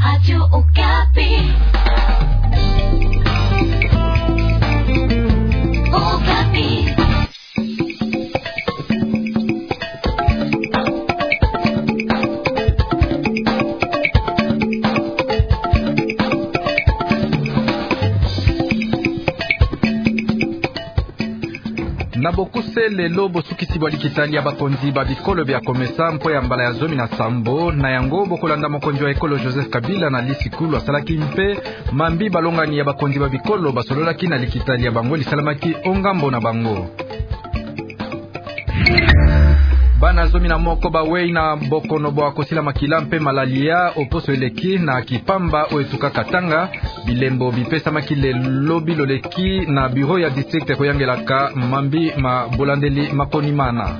Radio Okapi. Okapi. Na bokuse lelo bosukisi bwa likitali ya bakonzi ba bikolo bya komesa mpo ya mbala ya zomi na sambo na yango bokolanda mokonzi wa ekolo Joseph Kabila na lisikulu asalaki mpe mambi balongani ya bakonzi ba bikolo basololaki na likitali ya bango lisalamaki ongambo na bango. Bana zomi na moko bawei na bokono bwa kosila makila mpe malalia oposo eleki na kipamba oetuka katanga bilembo bipesa makile lobi loleki na bureau ya district koyangelaka mambi mabolandeli makonimana.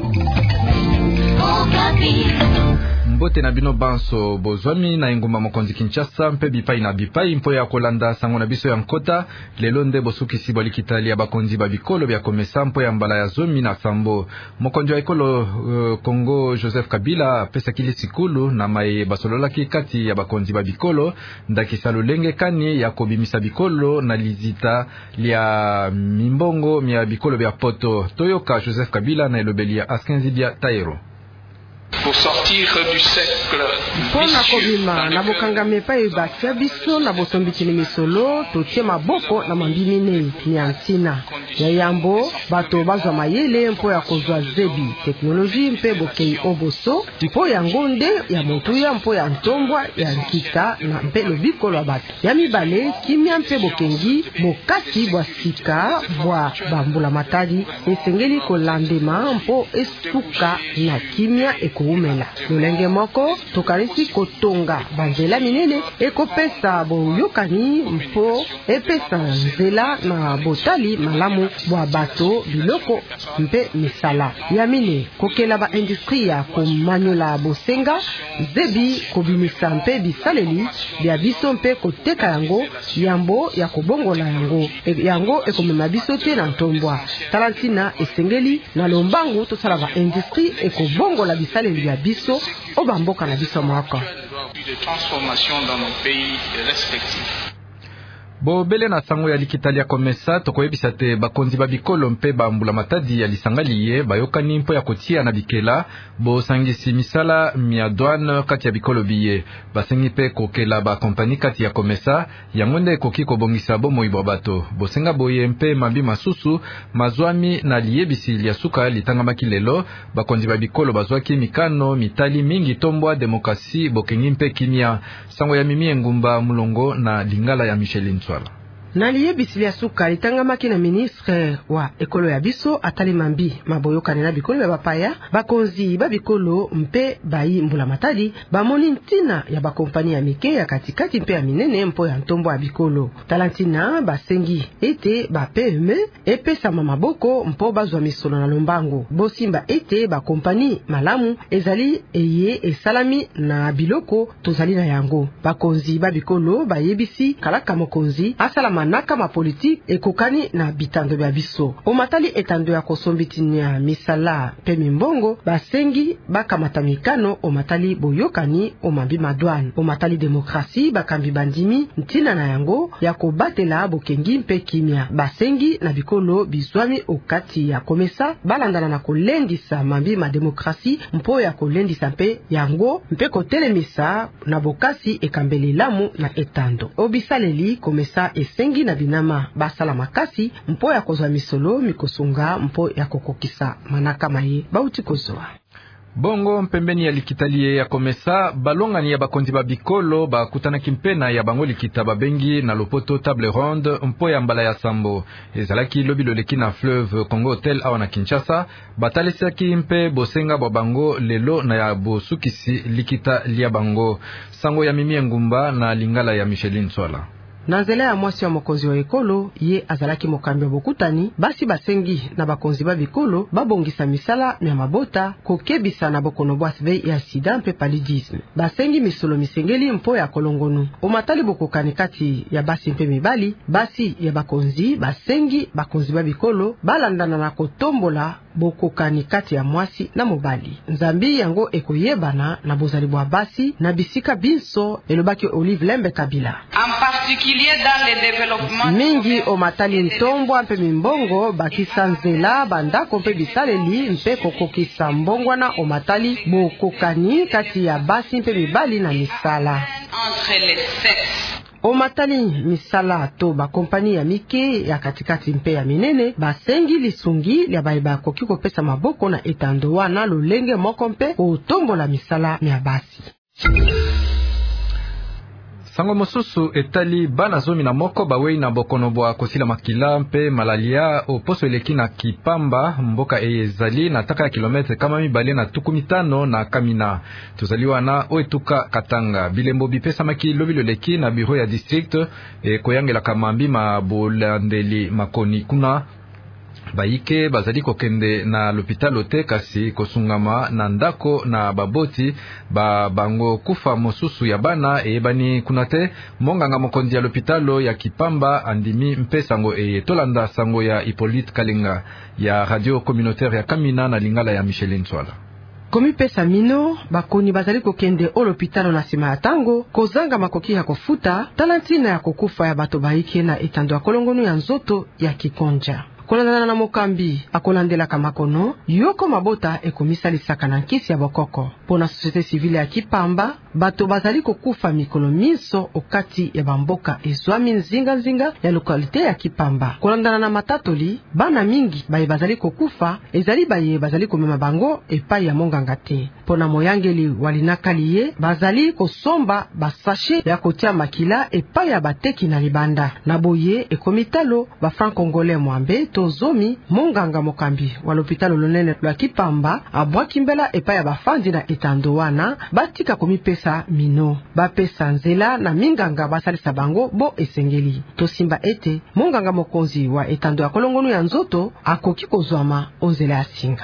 Mbote na bino banso bozwami na engumba mokonzi Kinshasa mpe bipai na bipai mpo ya kolanda sango na biso ya nkota lelo nde bosukisi bwa likitali ya bakonzi ba bikolo bya komesa mpo ya mbala ya zomi na sambo. Mokonzi wa ekolo Kongo Joseph Kabila pesaki lisikulu na maye basololaki kati ya bakonzi ba bikolo ndakisa lolenge kani ya kobimisa bikolo na lizita lia mimbongo mya bikolo bya poto. Toyoka Joseph Kabila na elobeli ya Askenzi bya Tairo. Pour sortir du cercle pona kobima na bokangame pa ebakia biso na bosombikini misolo totie maboko na mambini nei ni antina ya yambo bato bazwa mayele mpo ya kozwa zebi teknoloji mpe bokei oboso mpo ya ngonde ya motuya mpo ya ntombwa ya nkita na mpe lobiko lwa bato ya mibale kimia mpe bokengi bokati bwa sika bwa bambula matadi esengeli kolandema mpo esuka na kimia koumela lolenge moko tokarisi kotonga banzela minene ekopesa boyokani mpo epesa nzela na botali malamu bwa bato biloko mpe misala ya mine kokela ba industrie ya komanyola bosenga zebi kobimisa mpe bisaleli bya biso mpe koteka yango yambo ya kobongola yango ekomema biso te na ntombwa talantina esengeli na lombangu tosala ba industrie ekobongola bisaleli ya biso obamboka na biso moko de transformation dans nos pays respectifs. Bobele na sango ya likitali ya komesa tokoyebisa te bakonzi ba bikolo mpe bambula matadi ya lisangaliye bayokani mpo ya kotia na bikela bosangisi misala mia douane kati ya bikolo biye basengi mpe kokela ba kompani kati ya komesa yango nde ekoki kobongisa bomoi bwa bato bosenga boye mpe mambi masusu mazwami na liyebisi lia suka litangamaki lelo bakonzi ba bikolo bazwaki mikano mitali mingi tombwa demokrasi bokengi mpe kimia sango ya mimi engumba mulongo na lingala ya Michelin na liyebisi lia suka litangamaki na ministre wa ekolo ya biso atali mambi maboyokani na bikolo ya bapaya bakonzi ba bikolo mpe bayi mbula matadi bamoni ntina ya bakompani ya mike ya katikati mpe ya minene mpo ya ntombo ya bikolo talantina basengi ete ba PME epesama maboko mpo bazwa misolo na lombango bosimba ete bakompani malamu ezali eye esalami na biloko tozali na yango bakonzi ba bikolo bayebisi kalaka mokonzi asala manaka ma politique ekokani na bitando bya biso omatali etando ya kosombitini ya misala pe mimbongo basengi bakamata mikano omatali boyokani omambi madouane omatali demokrasi bakambi bandimi ntina na yango ya kobatela bokengi mpe kimia basengi na bikolo bizwami okati ya komesa balandana na kolendisa mambi ma demokrasi mpo ya kolendisa mpe yango mpe kotelemisa na bokasi ekambeli lamu na etando obisaleli komesa esengi na binama basala makasi mpo ya kozwa misolo mikosunga mpo ya kokokisa manaka maye bauti kozwa bongo mpembeni ya likitali ya komesa balongani ya bakonzi ba bikolo bakutanaki mpena ya bango likita babengi na lopoto table ronde mpo ya mbala ya sambo ezalaki lobi loleki na fleuve Congo Hotel awa na Kinshasa batalesaki mpe bosenga bwa bango lelo na ya bosukisi likita lia bango sango ya mimi engumba na lingala ya Michelin Swala. na nzela ya mwasi wa mokonzi wa ekolo ye azalaki mokambi wa bokutani. Basi basengi na bakonzi ba bikolo babongisa misala ya mabota kokebisa na bokono bwasbe ya sida mpe paludisme. Basengi misolo misengeli mpo ya kolongonu omatali bokokani kati ya basi mpe mibali. Basi ya bakonzi basengi bakonzi ba bikolo balandana na kotombola bokokani kati ya mwasi na mobali. Nzambi yango ekoyebana na bozali bwa basi na bisika binso, elobaki Olive Lembe Kabila. Mingi omatali ntombwa mpe mimbongo bakisa nzela bandako mpe bisaleli mpe kokokisa mbongwana omatali bokokani kati ya basi mpe mibali na misala. Omatali misala to bakompani ya mike ya katikati mpe ya minene basengi lisungi lya bayeba koki kopesa maboko na etando wana lolenge moko mpe otombola misala ya basi. Sango mosusu etali bana zomi na moko bawei na bokono bwa kosila makila mpe malalia oposo eleki na Kipamba mboka ezali na taka ya kilometre kama mibale na tuku mitano na Kamina. Tozali wana oetuka Katanga bilembo bipesa maki lobi loleki na bureau ya district koyangela kamambi mabolandeli makoni kuna bayike bazali kokende na l'hôpital ote kasi kosungama na ndako na baboti bango kufa mosusu ya bana eyebani kuna te. Monganga mokonzi ya l'hôpital ya Kipamba andimi mpe sango tolanda sango ya Hippolyte Kalinga ya radio communautaire ya Kamina na lingala ya Micheline Swala. Komi pesa mino bakoni bazali kokende o l'hôpital na sima ya tango kozanga makoki ya kofuta talantina ya kokufa ya bato bayike na etando ya kolongonu ya nzoto ya Kikonja. Kolandana na mokambi akolandela kamakono yoko mabota ekomisalisaka na nkisi ya bokoko. Pona société civile ya Kipamba bato bazali kokufa mikolo miso okati ya bamboka ezwami nzinga ya lokalite ya Kipamba. Kolandana na matatoli bana mingi baye bazali kokufa ezali baye bazali komema bango epai ya monganga te. Pona moyangeli walinakaliye bazali kosomba basashe ya kotia makila epai ya bateki na libanda. Na boye ekomitalo ba franc congolais mwambe tozomi monganga mokambi wa l'hôpital lonene lwa Kipamba abwaki mbela epai ya bafandi na etando wana batika komipesa mino bapesa nzela na minganga basalisa bango bo esengeli. Tosimba ete monganga mokonzi wa etando ya kolongonu ya nzoto akoki kozwama onzela ya singa.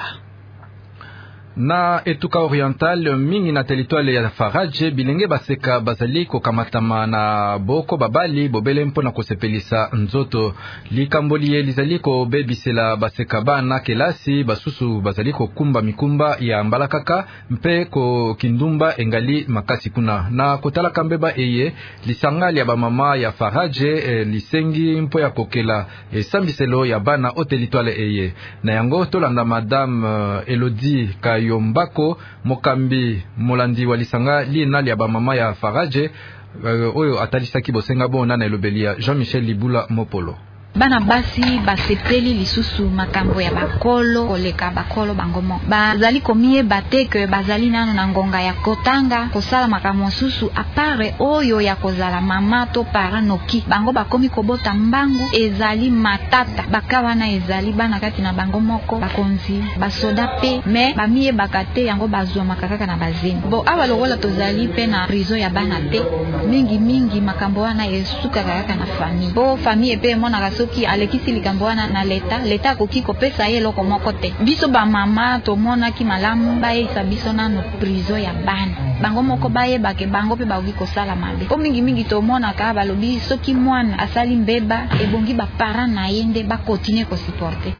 Na etuka oriental mingi na teritwale ya Faraje bilenge baseka bazali kokamatama na boko babali bobele mpo na kosepelisa nzoto. Likamboli lizali kobebisela baseka bana kelasi basusu bazali kokumba mikumba ya mbalakaka mpe ko kindumba engali makasi kuna. Na kotala kambeba eye lisangali ya bamama ya Faraje lisengi mpo ya kokela sambiselo ya bana o teritwale eye. Na yango tolanda madame Elodie Yombako mokambi molandi walisanga lienali ya bamama ya Faraje oyo atalisaki bosenga bona na elobelia Jean-Michel Libula Mopolo. Bana basi basepeli lisusu makambo ya bakolo koleka bakolo bangomo bazali komie bateke bazali nano na ngonga ya kotanga kosala makambo susu apare oyo ya kozala mama to paranoki bango bakomi kobota mbangu ezali matata bakawana ezali bana kati na bango moko bakonzi basoda pe me bamie bakate yango bazwa makakaka na bazeni bo awa lokola tozali pe na prison ya bana te mingi makambo wana esuka kaka na famille bo famille pe mona soki alekisi likambo wana na leta akoki kopesa ye loko moko te. Biso ba mama tomona ki malamu bayesa biso na no prison ya bana bango moko baye bake bango pe bakoki kosala mabe po mingi tomona ka balobi soki mwana asali mbeba ebongi ba parents na yende ba continuer ko supporter.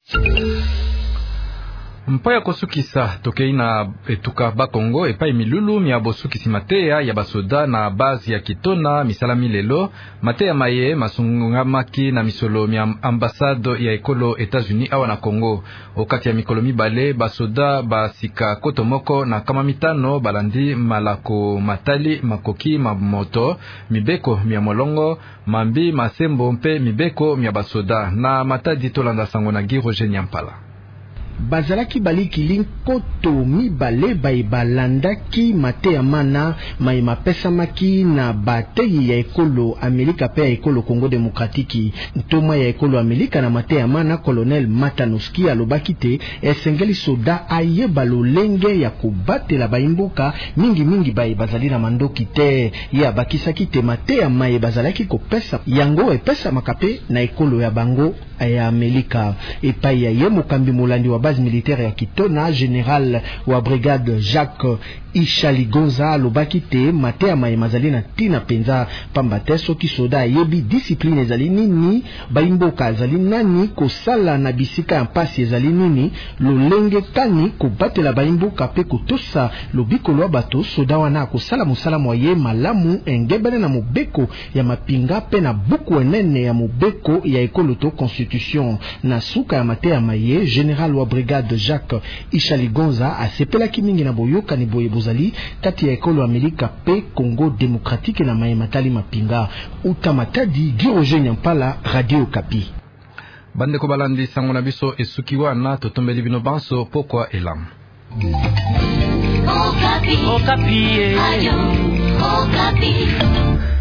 Mpaya kosukisa tokei na etuka bakongo epai milulu mia bosukisi mateya ya basoda na base ya Kitona misala milelo mateya maye masungamaki na misolo mia ambassade ya ekolo Etats-Unis awa na Kongo okati ya mikolo mibale basoda basika koto moko na kama mitano balandi malako matali makoki mamoto mibeko mia molongo mambi masembo mpe mibeko mia basoda na matadi tolanda sango na Giroje Nyampala. bazalaki balikili nkoto mibale balandaki mateya mana mayema pesamaki na batei ya ekolo Amerika pe ya ekolo Congo Demokratiki. Ntoma ya ekolo Amerika na mateya mana Colonel Matanoski alobaki te esengeli soda ayeba lolenge ya kobatela baimboka mingi bazali na mandoki te. Ya bakisaki te mateya maye bazalaki kopesa yango epesa makape na ekolo ya bango ya Amerika. Epai ya ye mokambi molandi wa base militaire ya Kitona General wa brigade Jacques Ishaligonza alobaki te mateya maye mazali na tina penza pamba te soki soda yebi discipline ezali nini baimboka ezali nani kosala na bisika ya mpasi ezali nini lolenge kani kobatela baimboka pe kotosa lobikolo ya bato soda wana kosala mosala moye malamu engebene na mobeko ya mapinga pe na buku enene ya mobeko ya ekolo to constitution. Na suka ya mateya maye General wa brigade Jacques Ishaligonza asepelaki mingi na boyokani boye bozali kati ya ekolo Amerika pe Congo Demokratike na maye matali mapinga. Utamatadi Giroje Nyampala, Radio Kapi. Bande ko balandi sango na biso esuki wana totombeli bino banso pokwa elam. Okapi. Okapi. Ayo. Okapi.